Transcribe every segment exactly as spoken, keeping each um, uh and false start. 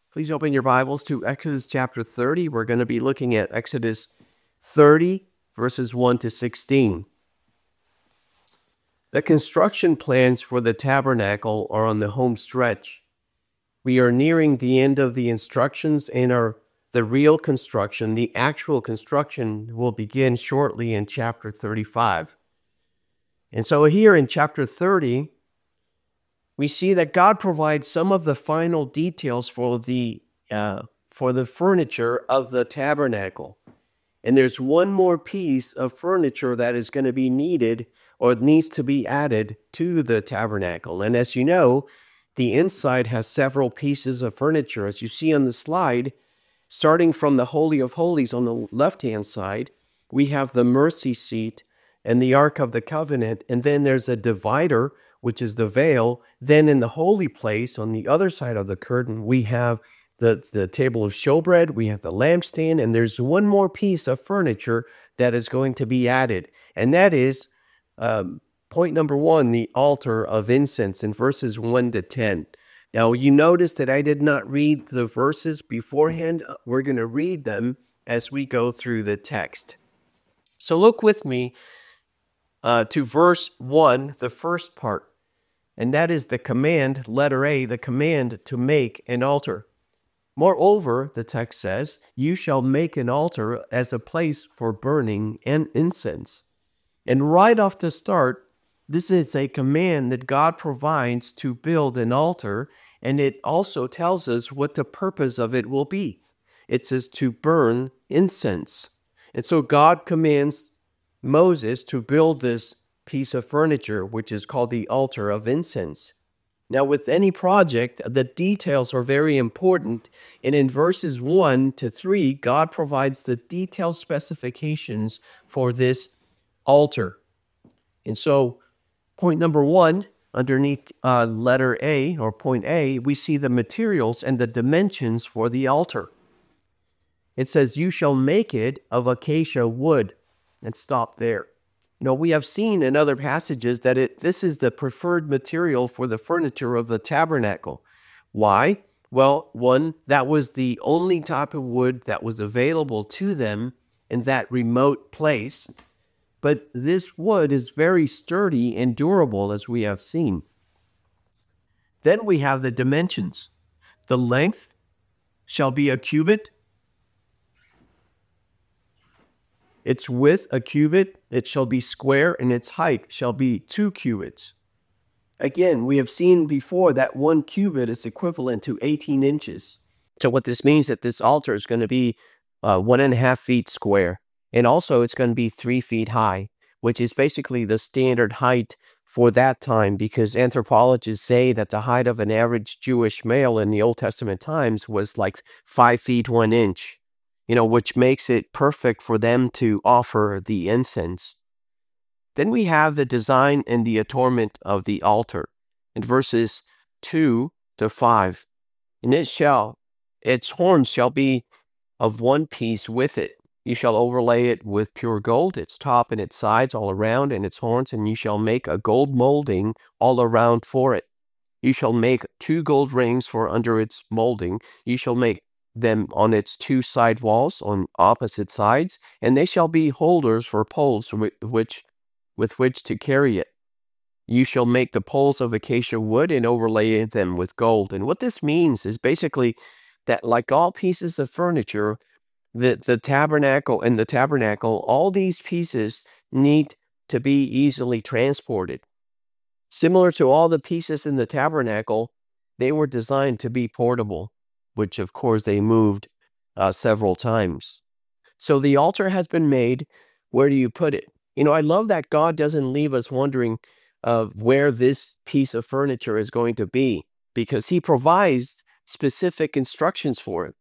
Please open your Bibles to Exodus chapter thirty. We're going to be looking at Exodus thirty, verses one to sixteen. The construction plans for the tabernacle are on the home stretch. We are nearing the end of the instructions, and our the real construction, the actual construction, will begin shortly in chapter thirty-five. And so here in chapter thirty, we see that God provides some of the final details for the uh, for the furniture of the tabernacle. And there's one more piece of furniture that is going to be needed or needs to be added to the tabernacle. And as you know, the inside has several pieces of furniture. As you see on the slide, starting from the Holy of Holies on the left-hand side, we have the mercy seat and the Ark of the Covenant, and then there's a divider, which is the veil. Then in the holy place, on the other side of the curtain, we have the, the table of showbread, we have the lampstand, and there's one more piece of furniture that is going to be added, and that is um, point number one, the altar of incense in verses one to ten. Now, you notice that I did not read the verses beforehand. We're going to read them as we go through the text. So look with me uh, to verse one, the first part, and that is the command, letter A, the command to make an altar. Moreover, the text says, you shall make an altar as a place for burning and incense. And right off the start, this is a command that God provides to build an altar, and it also tells us what the purpose of it will be. It says to burn incense. And so God commands Moses to build this piece of furniture, which is called the altar of incense. Now, with any project, the details are very important, and in verses one to three, God provides the detailed specifications for this altar. And so, point number one, underneath uh, letter A, or point A, we see the materials and the dimensions for the altar. It says, you shall make it of acacia wood. And stop there. You know, we have seen in other passages that it, this is the preferred material for the furniture of the tabernacle. Why? Well, one, that was the only type of wood that was available to them in that remote place. But this wood is very sturdy and durable, as we have seen. Then we have the dimensions. The length shall be a cubit. Its width a cubit, it shall be square, and its height shall be two cubits. Again, we have seen before that one cubit is equivalent to eighteen inches. So what this means is that this altar is going to be uh, one and a half feet square. And also it's going to be three feet high, which is basically the standard height for that time, because anthropologists say that the height of an average Jewish male in the Old Testament times was like five feet one inch. You know, which makes it perfect for them to offer the incense. Then we have the design and the adornment of the altar in verses two to five. And it shall, its horns shall be of one piece with it. You shall overlay it with pure gold, its top and its sides all around, and its horns, and you shall make a gold molding all around for it. You shall make two gold rings for under its molding. You shall make them on its two side walls on opposite sides, and they shall be holders for poles which, with which to carry it. You shall make the poles of acacia wood and overlay them with gold. And what this means is basically that, like all pieces of furniture, the, the tabernacle and the tabernacle, all these pieces need to be easily transported. Similar to all the pieces in the tabernacle, they were designed to be portable, which of course they moved uh, several times. So the altar has been made. Where do you put it? You know, I love that God doesn't leave us wondering uh, where this piece of furniture is going to be, because he provides specific instructions for it.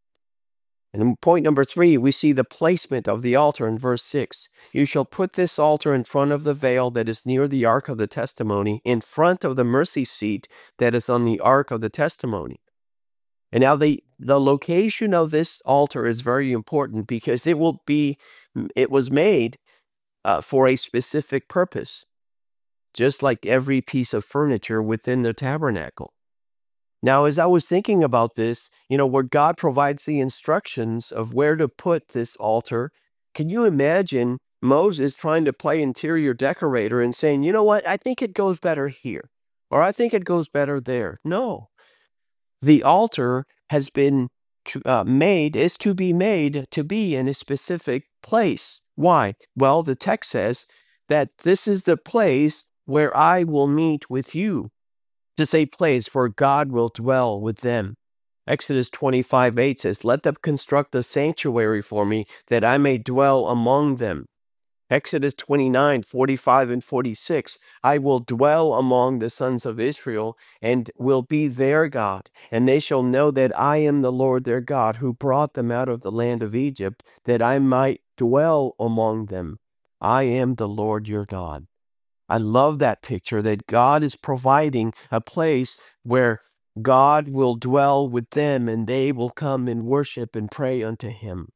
And in point number three, we see the placement of the altar in verse six. You shall put this altar in front of the veil that is near the ark of the testimony, in front of the mercy seat that is on the ark of the testimony. And now the, the location of this altar is very important, because it will be, it was made uh, for a specific purpose, just like every piece of furniture within the tabernacle. Now, as I was thinking about this, you know, where God provides the instructions of where to put this altar, can you imagine Moses trying to play interior decorator and saying, you know what, I think it goes better here, or I think it goes better there? No. The altar has been uh, made, is to be made to be in a specific place. Why? Well, the text says that this is the place where I will meet with you. It's a place where God will dwell with them. Exodus twenty-five eight says, let them construct a sanctuary for me that I may dwell among them. Exodus twenty-nine forty-five and forty-six, I will dwell among the sons of Israel and will be their God, and they shall know that I am the Lord their God who brought them out of the land of Egypt, that I might dwell among them. I am the Lord your God. I love that picture that God is providing a place where God will dwell with them and they will come and worship and pray unto him.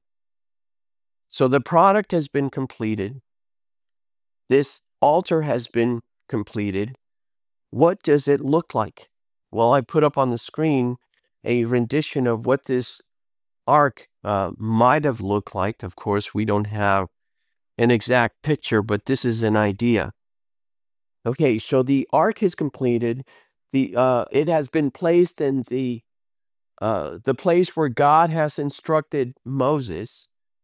So the product has been completed. This altar has been completed. What does it look like? Well, I put up on the screen a rendition of what this ark uh, might have looked like. Of course, we don't have an exact picture, but this is an idea. Okay, so the ark is completed. The uh, it has been placed in the uh, the place where God has instructed Moses.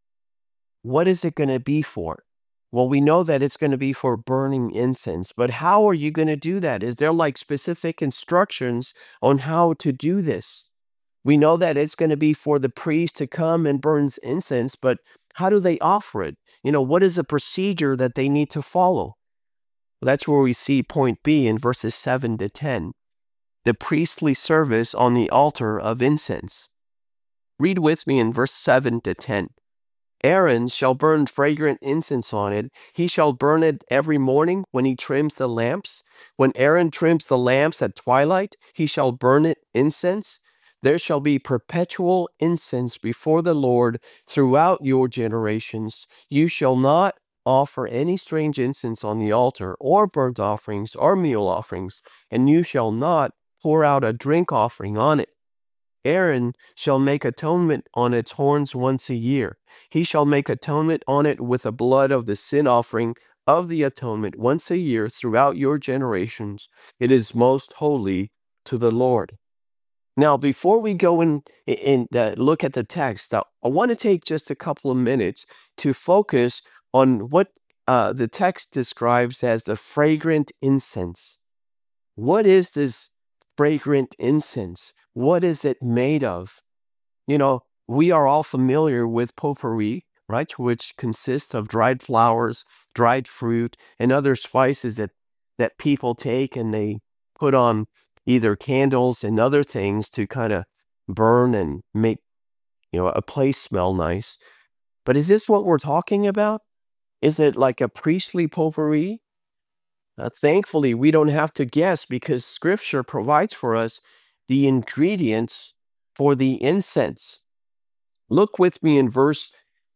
What is it going to be for? Well, we know that it's going to be for burning incense, but how are you going to do that? Is there like specific instructions on how to do this? We know that it's going to be for the priest to come and burn incense, but how do they offer it? You know, what is the procedure that they need to follow? Well, that's where we see point B in verses seven to ten. The priestly service on the altar of incense. Read with me in verse seven to ten. Aaron shall burn fragrant incense on it. He shall burn it every morning when he trims the lamps. When Aaron trims the lamps at twilight, he shall burn it incense. There shall be perpetual incense before the Lord throughout your generations. You shall not offer any strange incense on the altar, or burnt offerings, or meal offerings, and you shall not pour out a drink offering on it. Aaron shall make atonement on its horns once a year. He shall make atonement on it with the blood of the sin offering of the atonement once a year throughout your generations. It is most holy to the Lord. Now, before we go in and uh, look at the text, I, I want to take just a couple of minutes to focus on what uh, the text describes as the fragrant incense. What is this fragrant incense? What is it made of? You know, we are all familiar with potpourri, right, which consists of dried flowers, dried fruit, and other spices that, that people take and they put on either candles and other things to kind of burn and make, you know, a place smell nice. But is this what we're talking about? Is it like a priestly potpourri? Uh, thankfully, we don't have to guess because Scripture provides for us the ingredients for the incense. Look with me in verse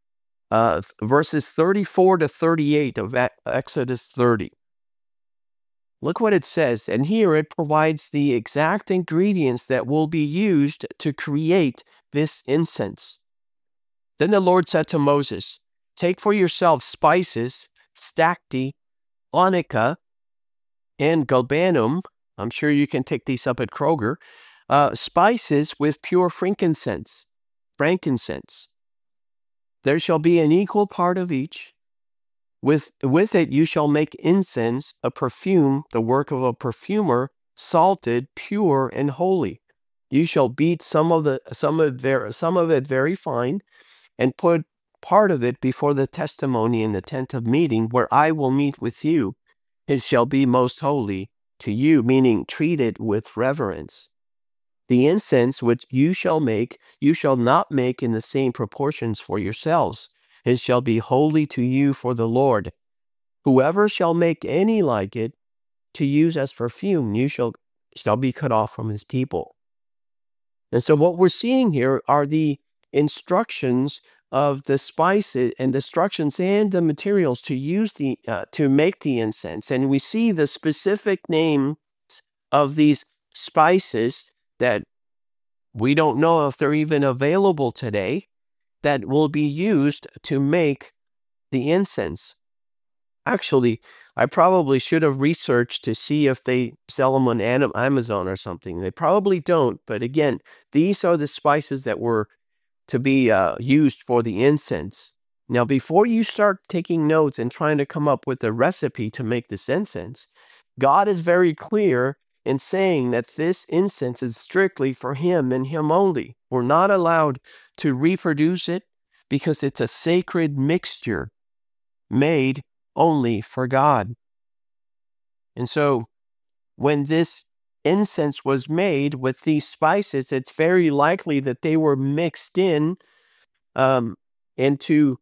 uh, verses thirty-four to thirty-eight of Exodus thirty. Look what it says, and here it provides the exact ingredients that will be used to create this incense. Then the Lord said to Moses, take for yourself spices, stacte, onycha, and galbanum. I'm sure you can pick these up at Kroger. Uh, spices with pure frankincense. Frankincense. There shall be an equal part of each. With, with it you shall make incense, a perfume, the work of a perfumer, salted, pure, and holy. You shall beat some of the some of ver, some of it very fine, and put part of it before the testimony in the tent of meeting, where I will meet with you. It shall be most holy to you, meaning treat it with reverence. The incense which you shall make, you shall not make in the same proportions for yourselves. It shall be holy to you for the Lord. Whoever shall make any like it to use as perfume, you shall, shall be cut off from his people. And so what we're seeing here are the instructions of the spices and instructions and the materials to use the uh, to make the incense. And we see the specific names of these spices that We don't know if they're even available today that will be used to make the incense. Actually, I probably should have researched to see if they sell them on Amazon or something. They probably don't. But again, these are the spices that were to be uh, used for the incense. Now, before you start taking notes and trying to come up with a recipe to make this incense, God is very clear in saying that this incense is strictly for Him and Him only. We're not allowed to reproduce it because it's a sacred mixture made only for God. And so when this incense was made with these spices, it's very likely that they were mixed in um, into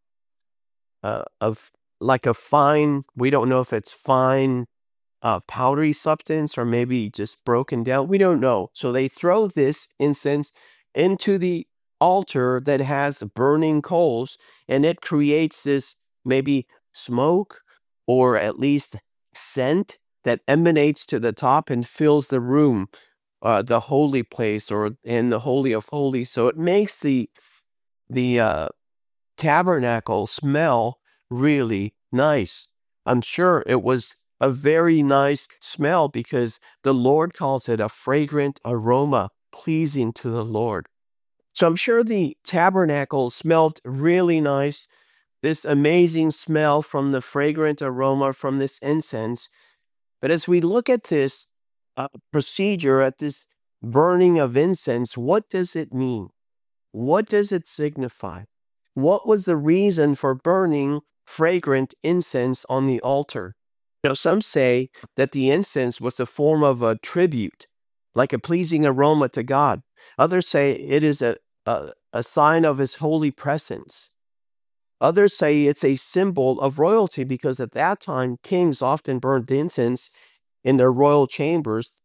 uh, of like a fine, we don't know if it's fine uh, powdery substance or maybe just broken down. We don't know. So they throw this incense into the altar that has burning coals, and it creates this maybe smoke or at least scent that emanates to the top and fills the room, uh, the holy place or in the Holy of Holies. So it makes the the uh, tabernacle smell really nice. I'm sure it was a very nice smell because the Lord calls it a fragrant aroma pleasing to the Lord. So I'm sure the tabernacle smelled really nice. This amazing smell from the fragrant aroma from this incense. But as we look at this uh, procedure, at this burning of incense, what does it mean? What does it signify? What was the reason for burning fragrant incense on the altar? You know, some say that the incense was a form of a tribute, like a pleasing aroma to God. Others say it is a, a, a sign of His holy presence. Others say it's a symbol of royalty because at that time, kings often burned incense in their royal chambers.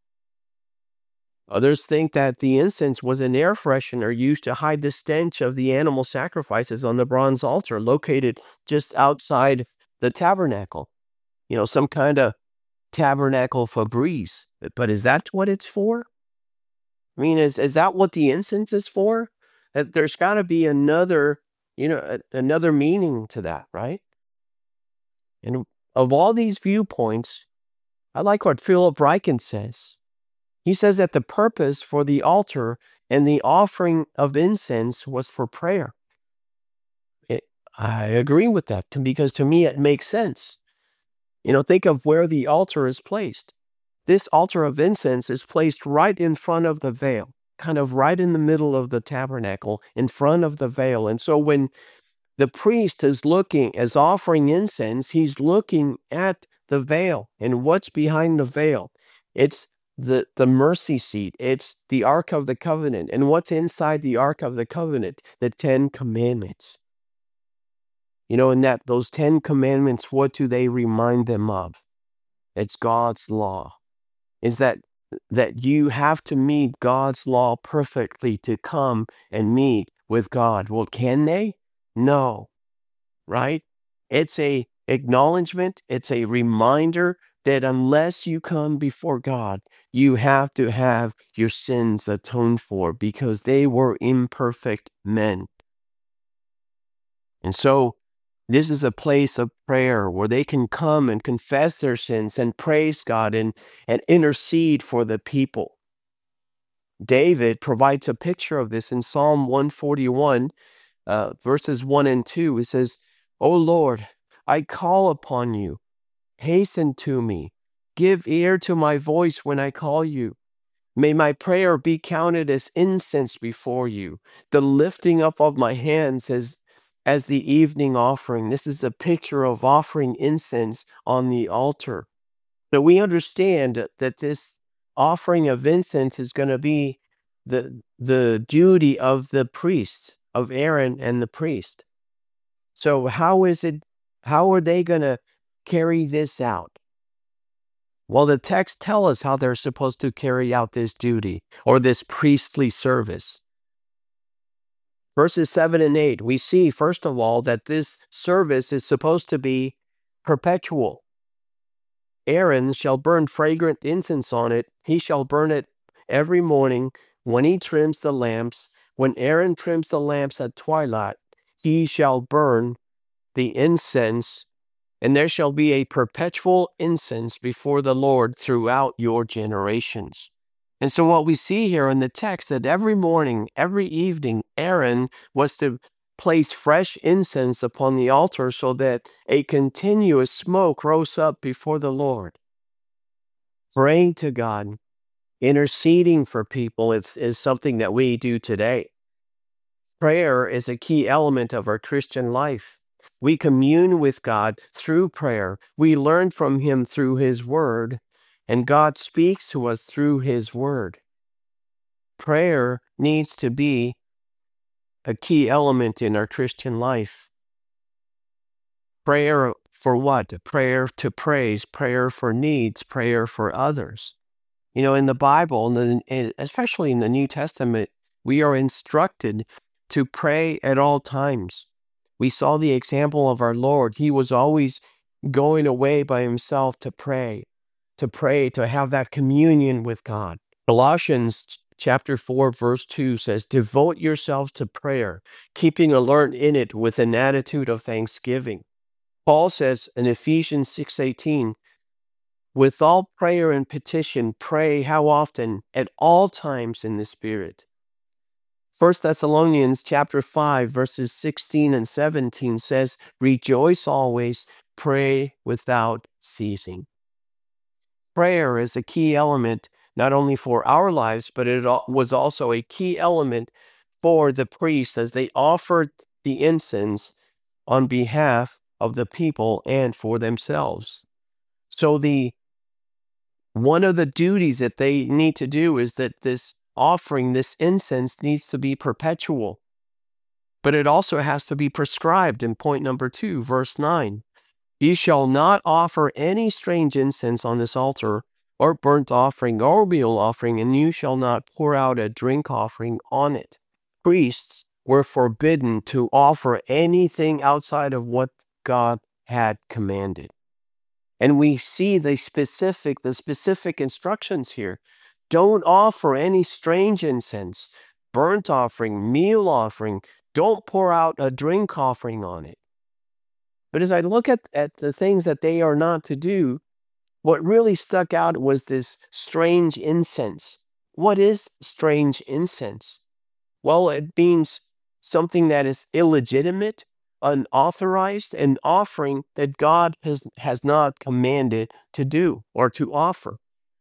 Others think that the incense was an air freshener used to hide the stench of the animal sacrifices on the bronze altar located just outside the tabernacle. You know, some kind of tabernacle Febreze. But is that what it's for? I mean, is, is that what the incense is for? That there's got to be another, you know, a, another meaning to that, right? And of all these viewpoints, I like what Philip Ryken says. He says that the purpose for the altar and the offering of incense was for prayer. It, I agree with that because to me it makes sense. You know, think of where the altar is placed. This altar of incense is placed right in front of the veil, kind of right in the middle of the tabernacle, in front of the veil. And so when the priest is looking, is offering incense, he's looking at the veil. And what's behind the veil? It's the, the mercy seat. It's the Ark of the Covenant. And what's inside the Ark of the Covenant? The Ten Commandments. You know, and that those Ten Commandments, what do they remind them of? It's God's law. Is that that you have to meet God's law perfectly to come and meet with God. Well, can they? No. Right? It's a acknowledgement. It's a reminder that unless you come before God, you have to have your sins atoned for because they were imperfect men. And so this is a place of prayer where they can come and confess their sins and praise God and, and intercede for the people. David provides a picture of this in Psalm one forty-one, uh, verses one and two. It says, "O Lord, I call upon you. Hasten to me. Give ear to my voice when I call you. May my prayer be counted as incense before you, the lifting up of my hands as, as the evening offering." This is a picture of offering incense on the altar. Now we understand that this offering of incense is going to be the, the duty of the priest, of Aaron and the priest. So how is it, how are they going to carry this out? Well, the text tells us how they're supposed to carry out this duty or this priestly service. Verses seven and eight, we see, first of all, that this service is supposed to be perpetual. Aaron shall burn fragrant incense on it. He shall burn it every morning when he trims the lamps, when Aaron trims the lamps at twilight, he shall burn the incense, and there shall be a perpetual incense before the Lord throughout your generations. And so what we see here in the text, that every morning, every evening, Aaron was to place fresh incense upon the altar so that a continuous smoke rose up before the Lord. Praying to God, interceding for people is, is something that we do today. Prayer is a key element of our Christian life. We commune with God through prayer. We learn from Him through His Word, and God speaks to us through His Word. Prayer needs to be a key element in our Christian life. Prayer for what? Prayer to praise, prayer for needs, prayer for others. You know, in the Bible, especially in the New Testament, we are instructed to pray at all times. We saw the example of our Lord. He was always going away by himself to pray, to pray, to have that communion with God. Colossians chapter four, verse two says, "Devote yourselves to prayer, keeping alert in it with an attitude of thanksgiving." Paul says in Ephesians six eighteen, "With all prayer and petition, pray how often? At all times in the Spirit." First Thessalonians chapter five, verses sixteen and seventeen says, "Rejoice always, pray without ceasing." Prayer is a key element not only for our lives, but it was also a key element for the priests as they offered the incense on behalf of the people and for themselves. So the one of the duties that they need to do is that this offering, this incense, needs to be perpetual. But it also has to be prescribed in point number two, verse nine. "Ye shall not offer any strange incense on this altar, or burnt offering, or meal offering, and you shall not pour out a drink offering on it." Priests were forbidden to offer anything outside of what God had commanded. And we see the specific, the specific instructions here. Don't offer any strange incense, burnt offering, meal offering. Don't pour out a drink offering on it. But as I look at, at the things that they are not to do, what really stuck out was this strange incense. What is strange incense? Well, it means something that is illegitimate, unauthorized, an offering that God has, has not commanded to do or to offer.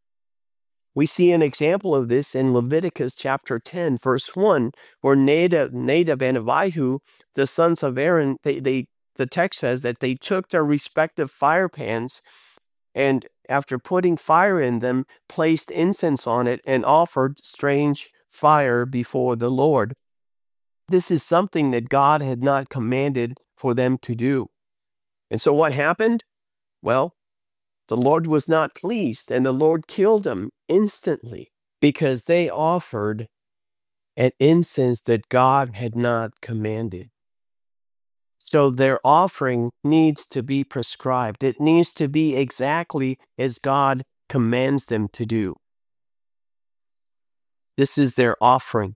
We see an example of this in Leviticus chapter ten, verse one, where Nadab, Nadab and Abihu, the sons of Aaron, they, they, the text says that they took their respective fire pans and after putting fire in them, placed incense on it and offered strange fire before the Lord. This is something that God had not commanded for them to do. And so what happened? Well, the Lord was not pleased, and the Lord killed them instantly because they offered an incense that God had not commanded. So their offering needs to be prescribed. It needs to be exactly as God commands them to do. This is their offering.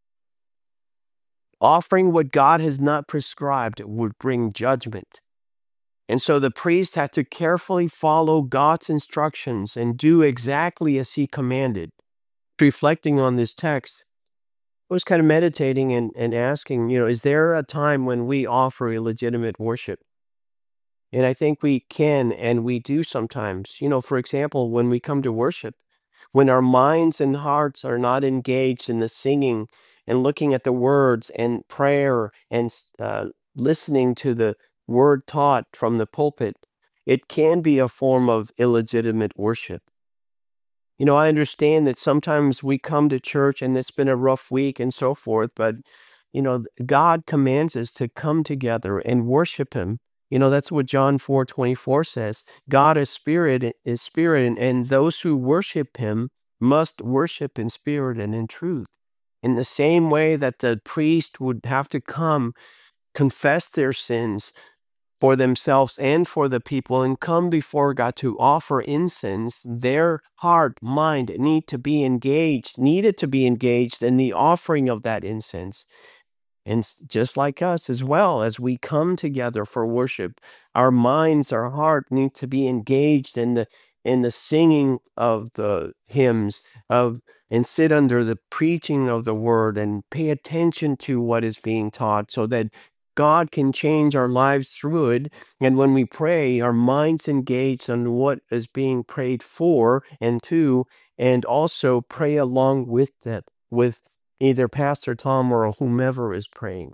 Offering what God has not prescribed would bring judgment. And so the priest had to carefully follow God's instructions and do exactly as he commanded. Reflecting on this text, I was kind of meditating and, and asking, you know, is there a time when we offer illegitimate worship? And I think we can and we do sometimes. You know, for example, when we come to worship, when our minds and hearts are not engaged in the singing and looking at the words and prayer and uh, listening to the word taught from the pulpit, it can be a form of illegitimate worship. You know, I understand that sometimes we come to church and it's been a rough week and so forth, but, you know, God commands us to come together and worship Him. You know, that's what John four twenty-four says. God is spirit, is spirit, and, and those who worship Him must worship in spirit and in truth. In the same way that the priest would have to come, confess their sins, for themselves and for the people and come before God to offer incense, their heart, mind need to be engaged, needed to be engaged in the offering of that incense. And just like us as well, as we come together for worship, our minds, our heart need to be engaged in the in the singing of the hymns of and sit under the preaching of the word and pay attention to what is being taught so that God can change our lives through it. And when we pray, our minds engaged on what is being prayed for and to, and also pray along with that, with either Pastor Tom or whomever is praying.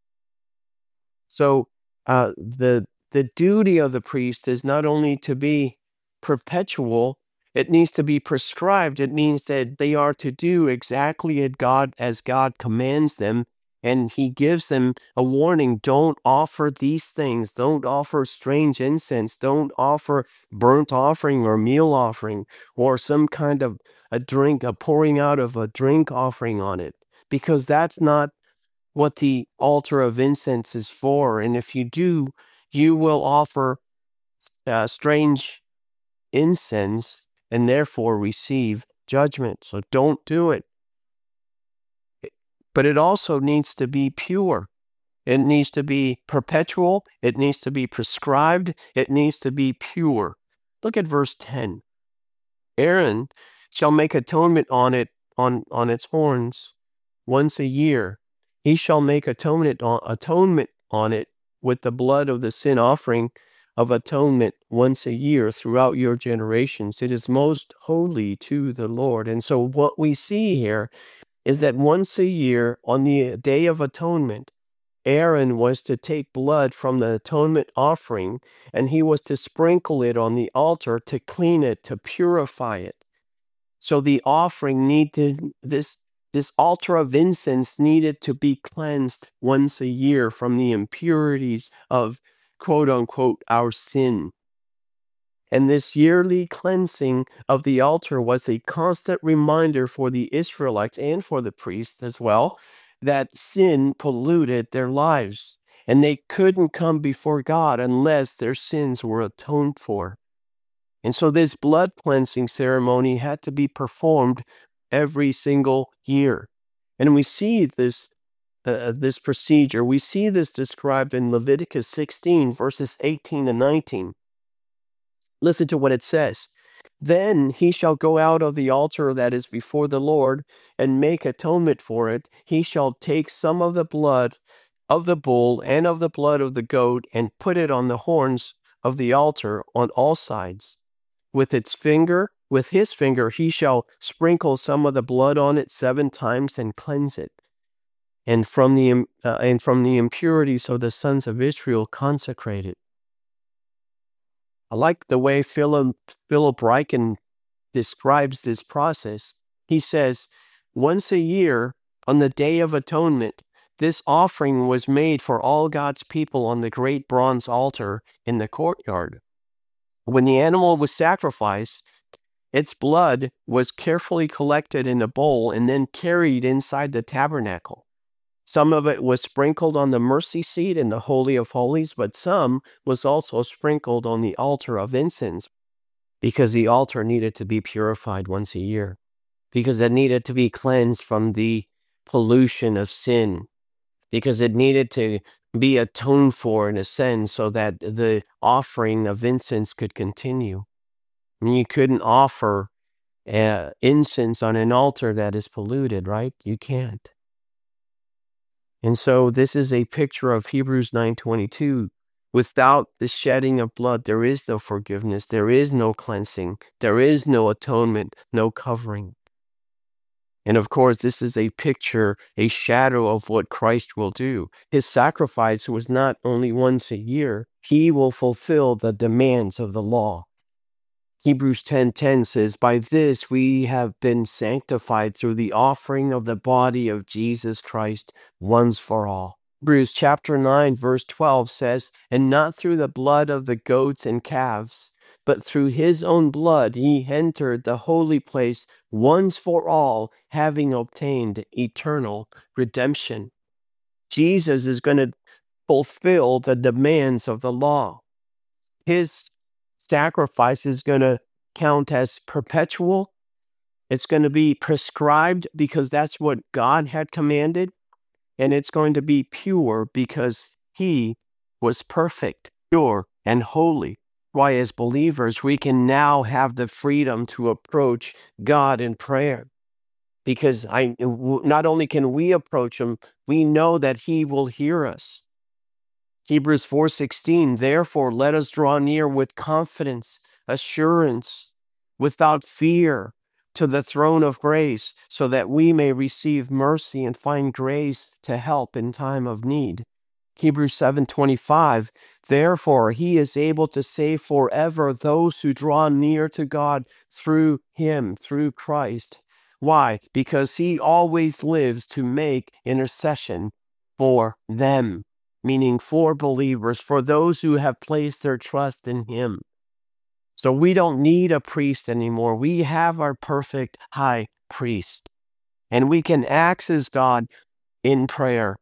So uh, the the duty of the priest is not only to be perpetual, it needs to be prescribed. It means that they are to do exactly as God as God commands them, and He gives them a warning: don't offer these things, don't offer strange incense, don't offer burnt offering or meal offering or some kind of a drink, a pouring out of a drink offering on it, because that's not what the altar of incense is for. And if you do, you will offer uh, strange incense and therefore receive judgment. So don't do it. But it also needs to be pure. It needs to be perpetual. It needs to be prescribed. It needs to be pure. Look at verse ten. Aaron shall make atonement on it, on, on its horns once a year. He shall make atonement on, atonement on it with the blood of the sin offering of atonement once a year throughout your generations. It is most holy to the Lord. And so what we see here is that once a year on the Day of Atonement, Aaron was to take blood from the atonement offering and he was to sprinkle it on the altar to clean it, to purify it. So the offering needed, this this altar of incense needed to be cleansed once a year from the impurities of, quote unquote, our sin. And this yearly cleansing of the altar was a constant reminder for the Israelites and for the priests as well that sin polluted their lives, and they couldn't come before God unless their sins were atoned for. And so this blood cleansing ceremony had to be performed every single year. And we see this uh, this procedure, we see this described in Leviticus sixteen, verses eighteen and nineteen. Listen to what it says. Then he shall go out of the altar that is before the Lord and make atonement for it. He shall take some of the blood of the bull and of the blood of the goat and put it on the horns of the altar on all sides. With its finger, with his finger, he shall sprinkle some of the blood on it seven times and cleanse it. And from the uh, and from the impurities of the sons of Israel consecrate it. I like the way Philip Philip Ryken describes this process. He says, once a year, on the Day of Atonement, this offering was made for all God's people on the great bronze altar in the courtyard. When the animal was sacrificed, its blood was carefully collected in a bowl and then carried inside the tabernacle. Some of it was sprinkled on the mercy seat in the Holy of Holies, but some was also sprinkled on the altar of incense, because the altar needed to be purified once a year, because it needed to be cleansed from the pollution of sin, because it needed to be atoned for in a sense so that the offering of incense could continue. I mean, you couldn't offer uh, incense on an altar that is polluted, right? You can't. And so this is a picture of Hebrews nine twenty-two. Without the shedding of blood, there is no forgiveness, there is no cleansing, there is no atonement, no covering. And of course, this is a picture, a shadow of what Christ will do. His sacrifice was not only once a year, he will fulfill the demands of the law. Hebrews ten ten says, by this we have been sanctified through the offering of the body of Jesus Christ once for all. Hebrews chapter nine verse twelve says, and not through the blood of the goats and calves, but through his own blood he entered the holy place once for all, having obtained eternal redemption. Jesus is going to fulfill the demands of the law. His sacrifice is going to count as perpetual. It's going to be prescribed because that's what God had commanded. And it's going to be pure because he was perfect, pure, and holy. Why, as believers, we can now have the freedom to approach God in prayer. Because I, not only can we approach him, we know that he will hear us. Hebrews four sixteen, therefore let us draw near with confidence, assurance, without fear, to the throne of grace, so that we may receive mercy and find grace to help in time of need. Hebrews seven twenty-five, therefore he is able to save forever those who draw near to God through him, through Christ. Why? Because he always lives to make intercession for them, meaning for believers, for those who have placed their trust in him. So we don't need a priest anymore. We have our perfect high priest, and we can access God in prayer.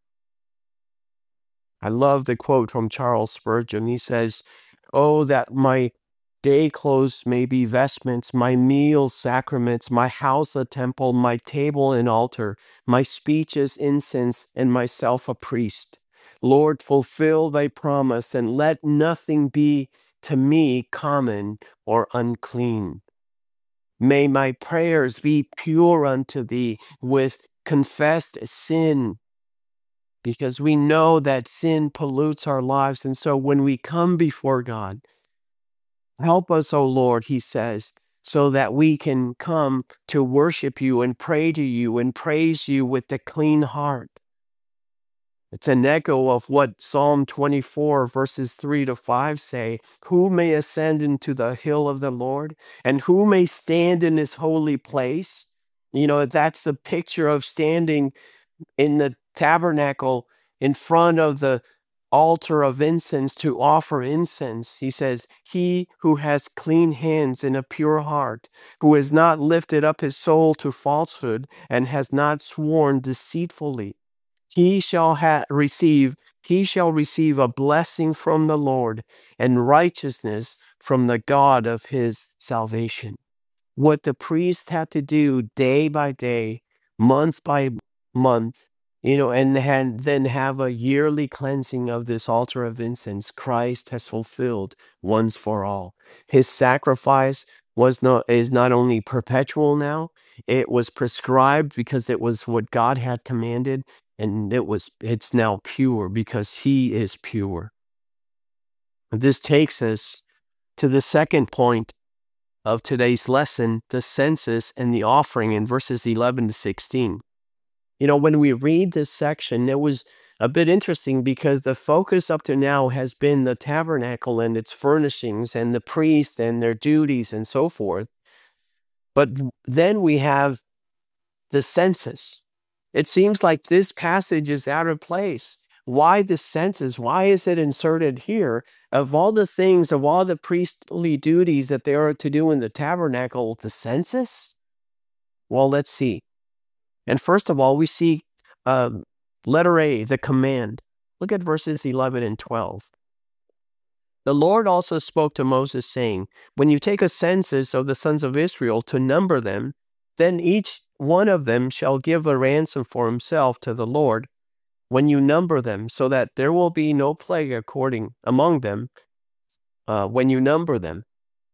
I love the quote from Charles Spurgeon. He says, "Oh, that my day clothes may be vestments, my meals sacraments, my house a temple, my table an altar, my speech is incense, and myself a priest. Lord, fulfill thy promise, and let nothing be to me common or unclean. May my prayers be pure unto thee with confessed sin," because we know that sin pollutes our lives. And so when we come before God, help us, O Lord, he says, so that we can come to worship you and pray to you and praise you with a clean heart. It's an echo of what Psalm twenty-four verses three to five say. Who may ascend into the hill of the Lord, and who may stand in his holy place? You know, that's the picture of standing in the tabernacle in front of the altar of incense to offer incense. He says, he who has clean hands and a pure heart, who has not lifted up his soul to falsehood and has not sworn deceitfully, he shall ha- receive he shall receive a blessing from the Lord and righteousness from the God of his salvation. What the priest had to do day by day, month by month, you know, and then, then have a yearly cleansing of this altar of incense, Christ has fulfilled once for all. His sacrifice was not is not only perpetual now, it was prescribed because it was what God had commanded, and it was it's now pure because he is pure. This takes us to the second point of today's lesson, the census and the offering in verses eleven to sixteen. You know, when we read this section, it was a bit interesting because the focus up to now has been the tabernacle and its furnishings and the priests and their duties and so forth. But then we have the census. It seems like this passage is out of place. Why the census? Why is it inserted here? Of all the things, of all the priestly duties that they are to do in the tabernacle, the census? Well, let's see. And first of all, we see um, letter A, the command. Look at verses eleven and twelve. The Lord also spoke to Moses, saying, when you take a census of the sons of Israel to number them, then each one of them shall give a ransom for himself to the Lord when you number them, so that there will be no plague according among them uh, when you number them.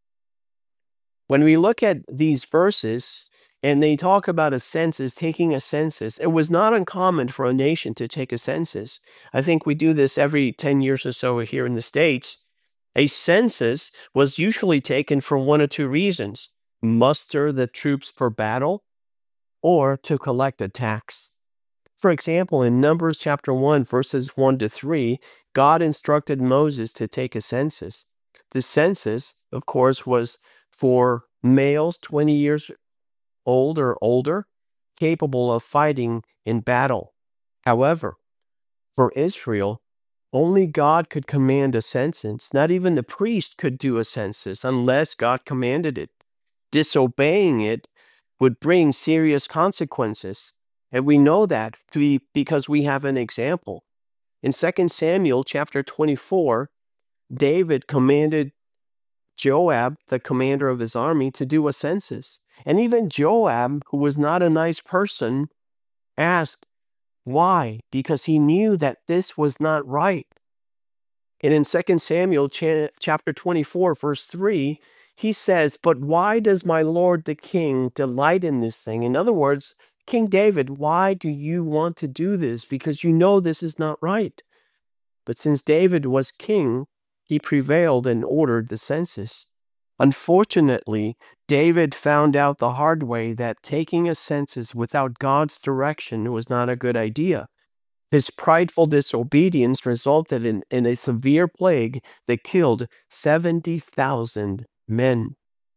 When we look at these verses, and they talk about a census, taking a census, it was not uncommon for a nation to take a census. I think we do this every ten years or so here in the States. A census was usually taken for one or two reasons: muster the troops for battle, or to collect a tax. For example, in Numbers chapter one, verses one to three, God instructed Moses to take a census. The census, of course, was for males twenty years old or older, capable of fighting in battle. However, for Israel, only God could command a census. Not even the priest could do a census unless God commanded it. Disobeying it would bring serious consequences. And we know that to be because we have an example. In Second Samuel chapter twenty-four, David commanded Joab, the commander of his army, to do a census. And even Joab, who was not a nice person, asked why, because he knew that this was not right. And in Second Samuel chapter twenty-four, verse three, he says, "But why does my lord the king delight in this thing?" In other words, King David, why do you want to do this? Because you know this is not right. But since David was king, he prevailed and ordered the census. Unfortunately, David found out the hard way that taking a census without God's direction was not a good idea. His prideful disobedience resulted in, in a severe plague that killed seventy thousand men.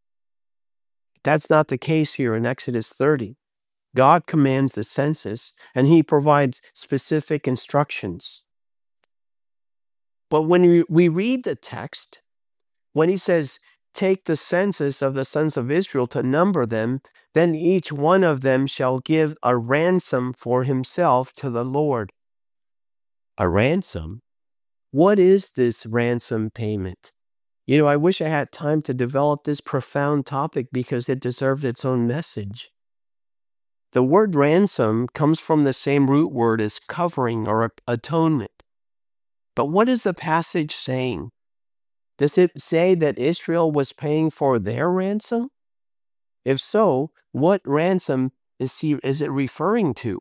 That's not the case here in Exodus thirty. God commands the census, and he provides specific instructions. But when we read the text, when he says, "Take the census of the sons of Israel to number them, then each one of them shall give a ransom for himself to the Lord." A ransom? What is this ransom payment? You know, I wish I had time to develop this profound topic because it deserved its own message. The word ransom comes from the same root word as covering or atonement. But what is the passage saying? Does it say that Israel was paying for their ransom? If so, what ransom is he, is it referring to?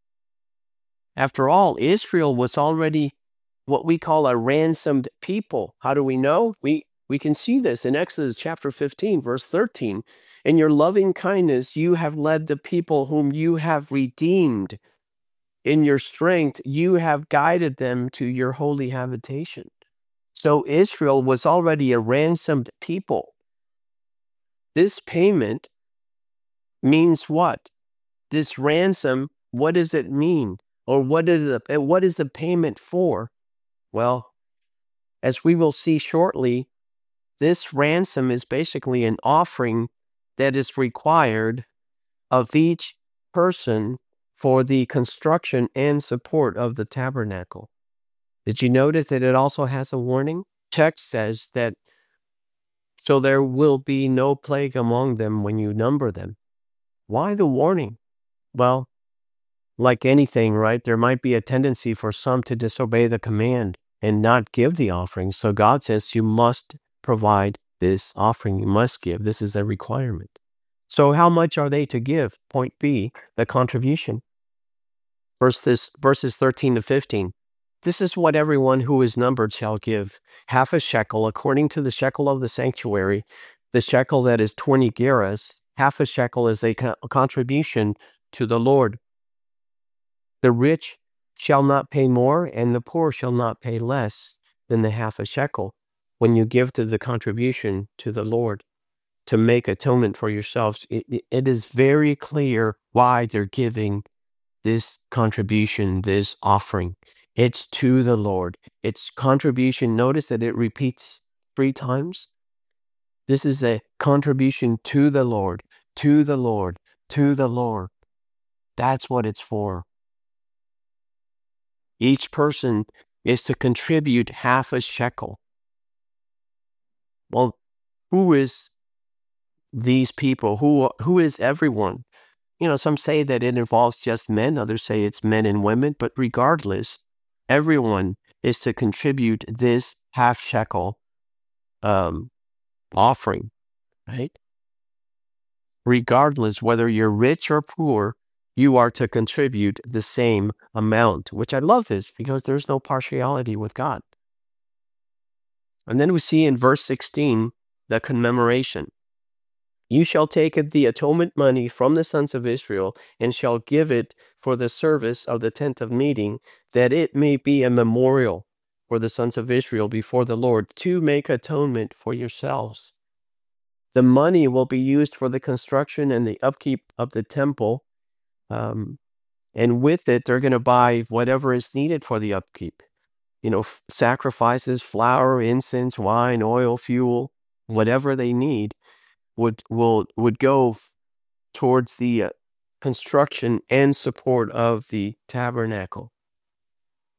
After all, Israel was already what we call a ransomed people. How do we know? We we can see this in Exodus chapter fifteen, verse thirteen. "In your loving kindness you have led the people whom you have redeemed. In your strength you have guided them to your holy habitation." So Israel was already a ransomed people. This payment means what? This ransom, what does it mean? Or what is the, what is the payment for? Well, as we will see shortly, this ransom is basically an offering that is required of each person for the construction and support of the tabernacle. Did you notice that it also has a warning? Text says that, "So there will be no plague among them when you number them." Why the warning? Well, like anything, right, there might be a tendency for some to disobey the command and not give the offering. So God says you must provide this offering. You must give. This is a requirement. So how much are they to give? Point B, the contribution. Verses, verses thirteen to fifteen. "This is what everyone who is numbered shall give. Half a shekel, according to the shekel of the sanctuary, the shekel that is twenty gerahs. Half a shekel is a co- contribution to the Lord. The rich shall not pay more, and the poor shall not pay less than the half a shekel when you give to the contribution to the Lord to make atonement for yourselves." It, it is very clear why they're giving this contribution, this offering. It's to the Lord. It's contribution. Notice that it repeats three times. This is a contribution to the Lord, to the Lord, to the Lord. That's what it's for. Each person is to contribute half a shekel. Well, who is these people? Who, who is everyone? You know, some say that it involves just men. Others say it's men and women. But regardless, everyone is to contribute this half shekel um, offering, right? Regardless whether you're rich or poor, you are to contribute the same amount, which I love this because there's no partiality with God. And then we see in verse sixteen, the commemoration. "You shall take the atonement money from the sons of Israel and shall give it for the service of the tent of meeting, that it may be a memorial for the sons of Israel before the Lord to make atonement for yourselves." The money will be used for the construction and the upkeep of the temple. Um, and with it, they're going to buy whatever is needed for the upkeep. You know, f- sacrifices, flour, incense, wine, oil, fuel, whatever they need would will would go f- towards the uh, construction and support of the tabernacle.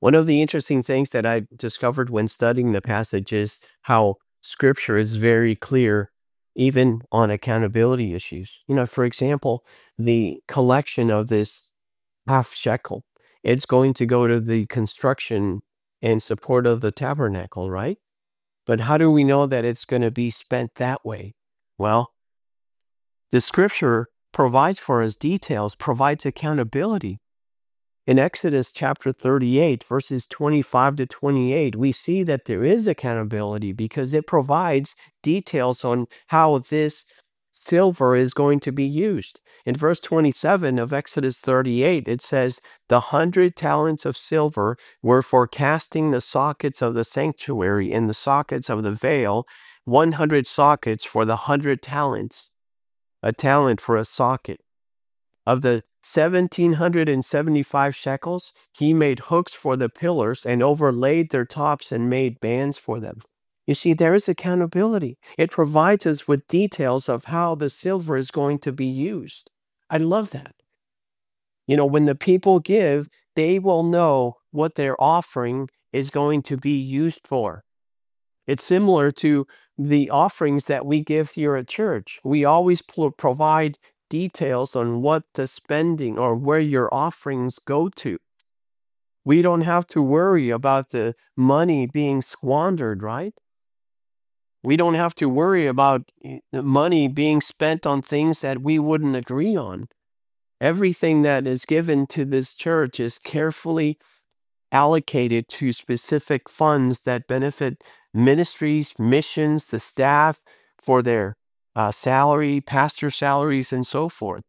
One of the interesting things that I discovered when studying the passage is how Scripture is very clear, even on accountability issues. You know, for example, the collection of this half shekel, it's going to go to the construction and support of the tabernacle, right? But how do we know that it's going to be spent that way? Well, the Scripture provides for us details, provides accountability. In Exodus chapter thirty-eight, verses twenty-five to twenty-eight, we see that there is accountability because it provides details on how this silver is going to be used. In verse twenty-seven of Exodus thirty-eight, it says, "The hundred talents of silver were for casting the sockets of the sanctuary and the sockets of the veil, one hundred sockets for the hundred talents, a talent for a socket. Of the one thousand seven hundred seventy-five shekels, he made hooks for the pillars and overlaid their tops and made bands for them." You see, there is accountability. It provides us with details of how the silver is going to be used. I love that. You know, when the people give, they will know what their offering is going to be used for. It's similar to the offerings that we give here at church. We always pl- provide details on what the spending or where your offerings go to. We don't have to worry about the money being squandered, right? We don't have to worry about the money being spent on things that we wouldn't agree on. Everything that is given to this church is carefully allocated to specific funds that benefit ministries, missions, the staff for their uh, salary, pastor salaries, and so forth.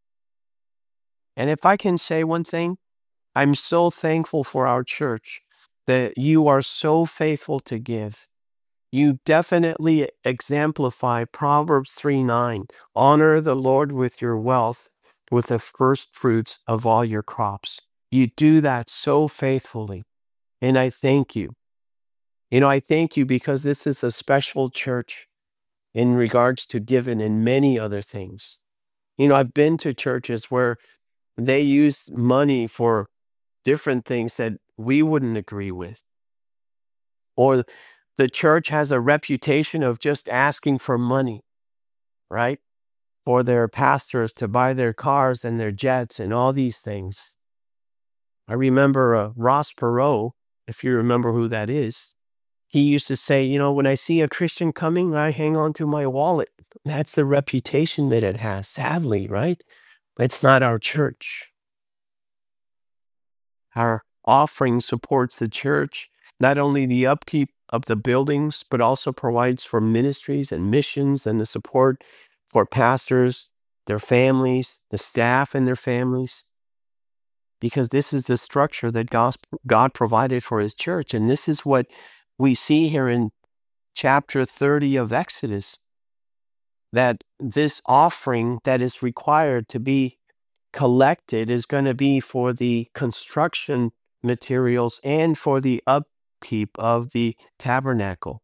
And if I can say one thing, I'm so thankful for our church that you are so faithful to give. You definitely exemplify Proverbs three nine. Honor the Lord with your wealth, with the first fruits of all your crops. You do that so faithfully. And I thank you. You know, I thank you because this is a special church in regards to giving and many other things. You know, I've been to churches where they use money for different things that we wouldn't agree with. Or the church has a reputation of just asking for money, right? For their pastors to buy their cars and their jets and all these things. I remember uh, Ross Perot, if you remember who that is. He used to say, you know, when I see a Christian coming, I hang on to my wallet. That's the reputation that it has, sadly, right? It's not our church. Our offering supports the church, not only the upkeep of the buildings, but also provides for ministries and missions and the support for pastors, their families, the staff and their families. Because this is the structure that God provided for his church. And this is what we see here in chapter thirty of Exodus, that this offering that is required to be collected is going to be for the construction materials and for the upkeep of the tabernacle.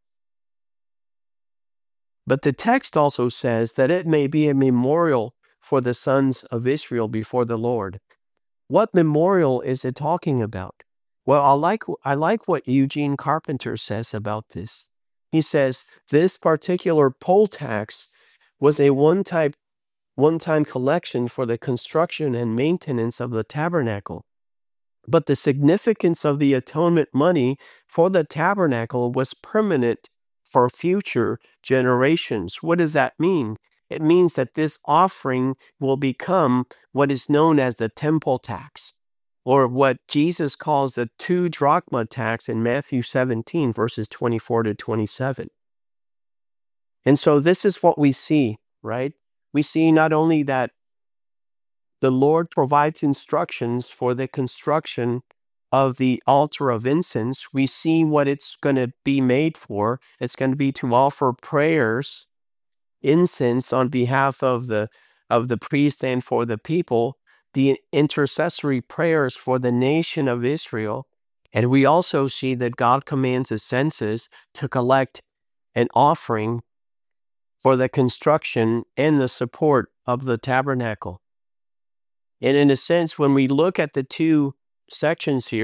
But the text also says that it may be a memorial for the sons of Israel before the Lord. What memorial is it talking about? Well, I like, I like what Eugene Carpenter says about this. He says this particular poll tax was a one-time one-time collection for the construction and maintenance of the tabernacle. But the significance of the atonement money for the tabernacle was permanent for future generations. What does that mean? It means that this offering will become what is known as the temple tax, or what Jesus calls the two drachma tax in Matthew seventeen, verses twenty-four to twenty-seven. And so this is what we see, right? We see not only that the Lord provides instructions for the construction of the altar of incense. We see what it's going to be made for. It's going to be to offer prayers, incense on behalf of the of the priest and for the people, the intercessory prayers for the nation of Israel. And we also see that God commands the census to collect an offering for the construction and the support of the tabernacle. And in a sense, when we look at the two sections here,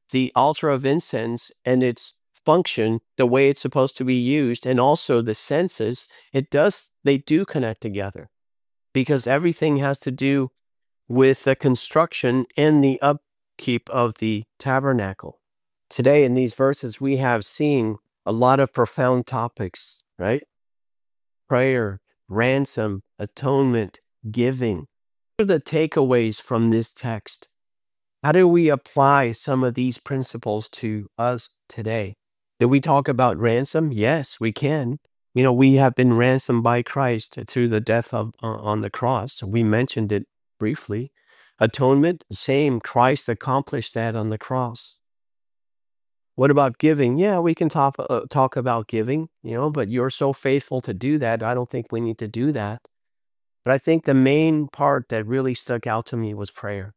the altar of incense and its function, the way it's supposed to be used, and also the senses, it does, they do connect together because everything has to do with the construction and the upkeep of the tabernacle. Today in these verses, we have seen a lot of profound topics, right? Prayer, ransom, atonement, giving. What are the takeaways from this text? How do we apply some of these principles to us today? Did we talk about ransom? Yes, we can. You know, we have been ransomed by Christ through the death of uh, on the cross. We mentioned it briefly. Atonement, same. Christ accomplished that on the cross. What about giving? Yeah, we can talk uh, talk about giving, you know, but you're so faithful to do that. I don't think we need to do that. But I think the main part that really stuck out to me was prayer.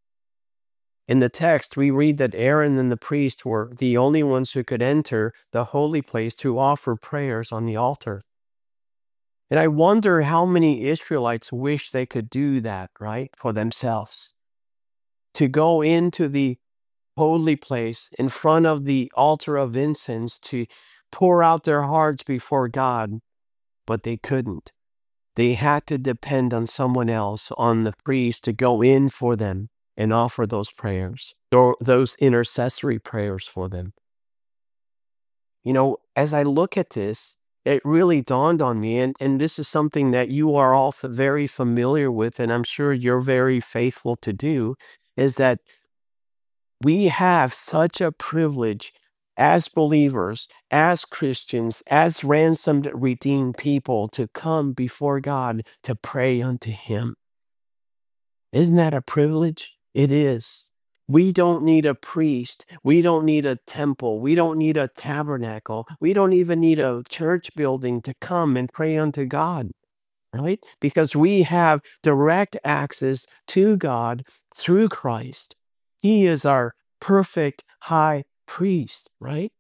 In the text, we read that Aaron and the priest were the only ones who could enter the holy place to offer prayers on the altar. And I wonder how many Israelites wish they could do that, right, for themselves. To go into the holy place in front of the altar of incense to pour out their hearts before God, but they couldn't. They had to depend on someone else, on the priest, to go in for them and offer those prayers, or those intercessory prayers for them. You know, as I look at this, it really dawned on me, and, and this is something that you are all f- very familiar with, and I'm sure you're very faithful to do, is that we have such a privilege as believers, as Christians, as ransomed, redeemed people to come before God to pray unto Him. Isn't that a privilege? It is. We don't need a priest. We don't need a temple. We don't need a tabernacle. We don't even need a church building to come and pray unto God, right? Because we have direct access to God through Christ. He is our perfect high priest, right?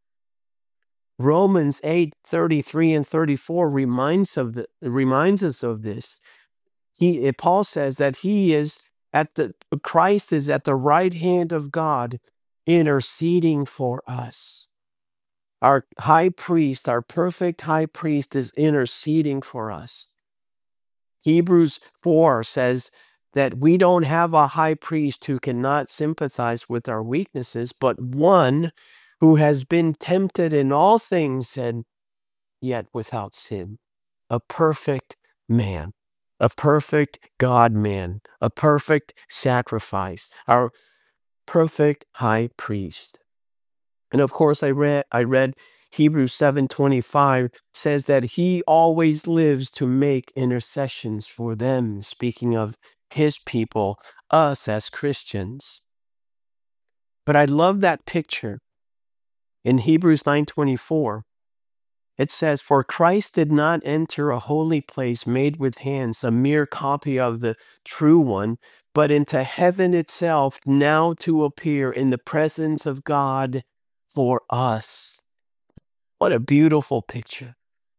Romans eight thirty-three and thirty-four reminds of the reminds us of this. He Paul says that he is at the Christ is at the right hand of God interceding for us. Our high priest, our perfect high priest, is interceding for us. Hebrews four says that we don't have a high priest who cannot sympathize with our weaknesses, but one who has been tempted in all things and yet without sin, a perfect man, a perfect God-man, a perfect sacrifice, our perfect high priest. And of course, I read I read Hebrews seven twenty-five says that he always lives to make intercessions for them, speaking of his people, us as Christians. But I love that picture. In Hebrews nine twenty-four, it says, "For Christ did not enter a holy place made with hands, a mere copy of the true one, but into heaven itself, now to appear in the presence of God for us." What a beautiful picture.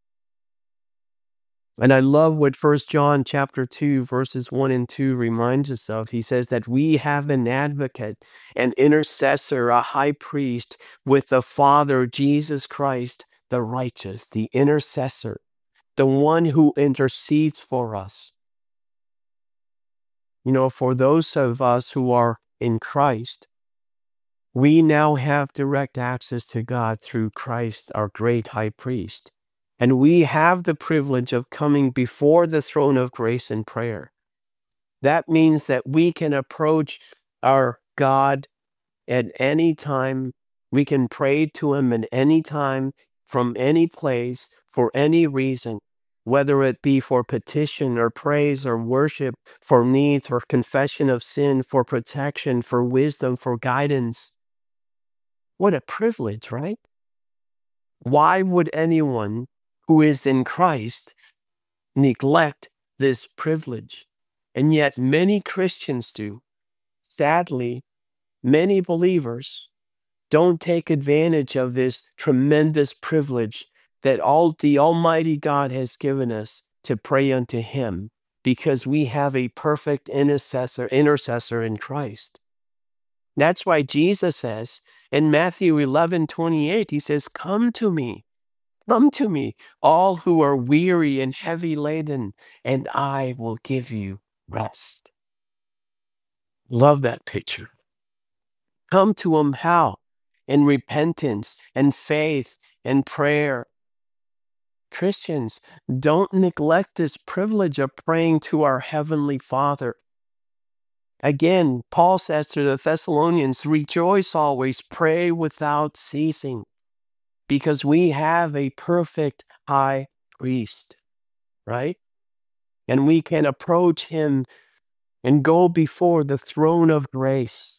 And I love what First John chapter two, verses one and two reminds us of. He says that we have an advocate, an intercessor, a high priest with the Father, Jesus Christ, the righteous, the intercessor, the one who intercedes for us. You know, for those of us who are in Christ, we now have direct access to God through Christ, our great high priest. And we have the privilege of coming before the throne of grace in prayer. That means that we can approach our God at any time. We can pray to Him at any time, from any place, for any reason, whether it be for petition or praise or worship, for needs, for confession of sin, for protection, for wisdom, for guidance. What a privilege, right? Why would anyone who is in Christ neglect this privilege? And yet many Christians do. Sadly, many believers don't take advantage of this tremendous privilege that all the Almighty God has given us to pray unto Him, because we have a perfect intercessor, intercessor in Christ. That's why Jesus says In Matthew eleven twenty-eight, he says, "Come to me, come to me, all who are weary and heavy laden, and I will give you rest." Love that picture. Come to him how? In repentance and faith and prayer. Christians, don't neglect this privilege of praying to our Heavenly Father. Again, Paul says to the Thessalonians, "Rejoice always, pray without ceasing," because we have a perfect high priest, right? And we can approach him and go before the throne of grace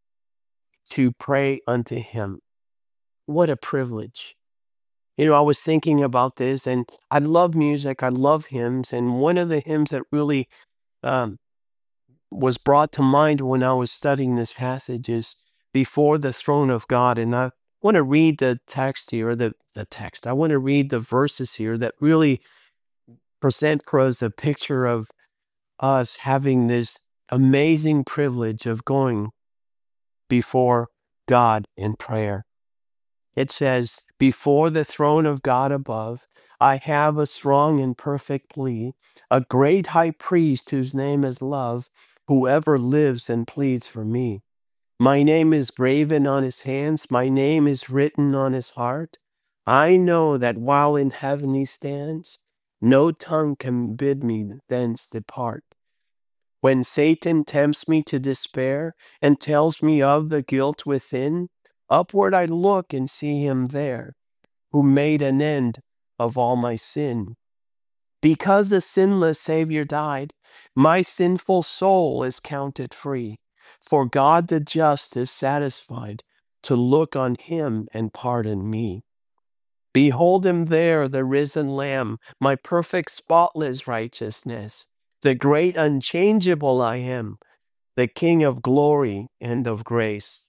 to pray unto him. What a privilege. You know, I was thinking about this, and I love music, I love hymns, and one of the hymns that really um, was brought to mind when I was studying this passage is "Before the Throne of God." And I want to read the text here, the, the text. I want to read the verses here that really present for us a picture of us having this amazing privilege of going before God in prayer. It says, "Before the throne of God above, I have a strong and perfect plea, a great high priest whose name is love, whoever lives and pleads for me. My name is graven on his hands, my name is written on his heart. I know that while in heaven he stands, no tongue can bid me thence depart. When Satan tempts me to despair and tells me of the guilt within, upward I look and see him there, who made an end of all my sin. Because the sinless Savior died, my sinful soul is counted free. For God the just is satisfied to look on him and pardon me. Behold him there, the risen Lamb, my perfect spotless righteousness, the great unchangeable I am, the King of glory and of grace.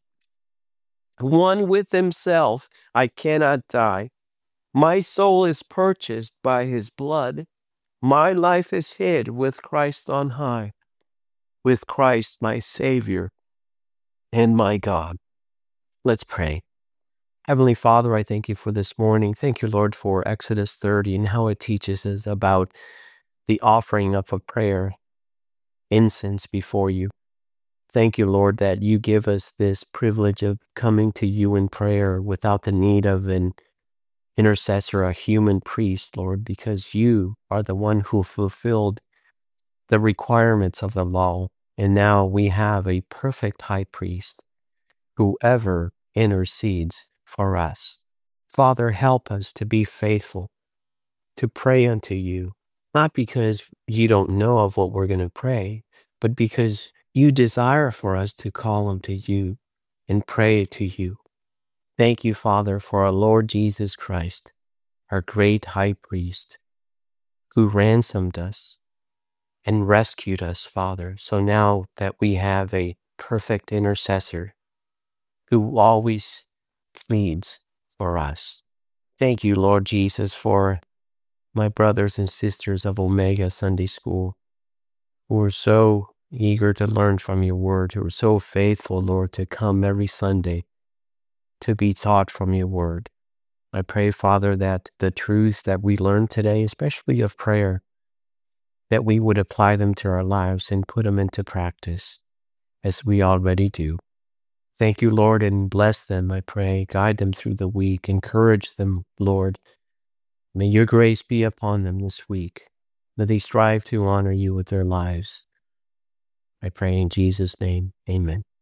One with himself, I cannot die. My soul is purchased by his blood. My life is hid with Christ on high, with Christ my Savior and my God." Let's pray. Heavenly Father, I thank you for this morning. Thank you, Lord, for Exodus thirty and how it teaches us about the offering of a prayer, incense before you. Thank you, Lord, that you give us this privilege of coming to you in prayer without the need of an intercessor, a human priest, Lord, because you are the one who fulfilled the requirements of the law. And now we have a perfect high priest who ever intercedes for us. Father, help us to be faithful, to pray unto you, not because you don't know of what we're going to pray, but because you desire for us to call unto you and pray to you. Thank you, Father, for our Lord Jesus Christ, our great high priest, who ransomed us and rescued us, Father. So now that we have a perfect intercessor who always pleads for us. Thank you, Lord Jesus, for my brothers and sisters of Omega Sunday School, who are so eager to learn from your word, who are so faithful, Lord, to come every Sunday to be taught from your word. I pray, Father, that the truths that we learned today, especially of prayer, that we would apply them to our lives and put them into practice, as we already do. Thank you, Lord, and bless them, I pray. Guide them through the week. Encourage them, Lord. May your grace be upon them this week. May they strive to honor you with their lives. I pray in Jesus' name, amen.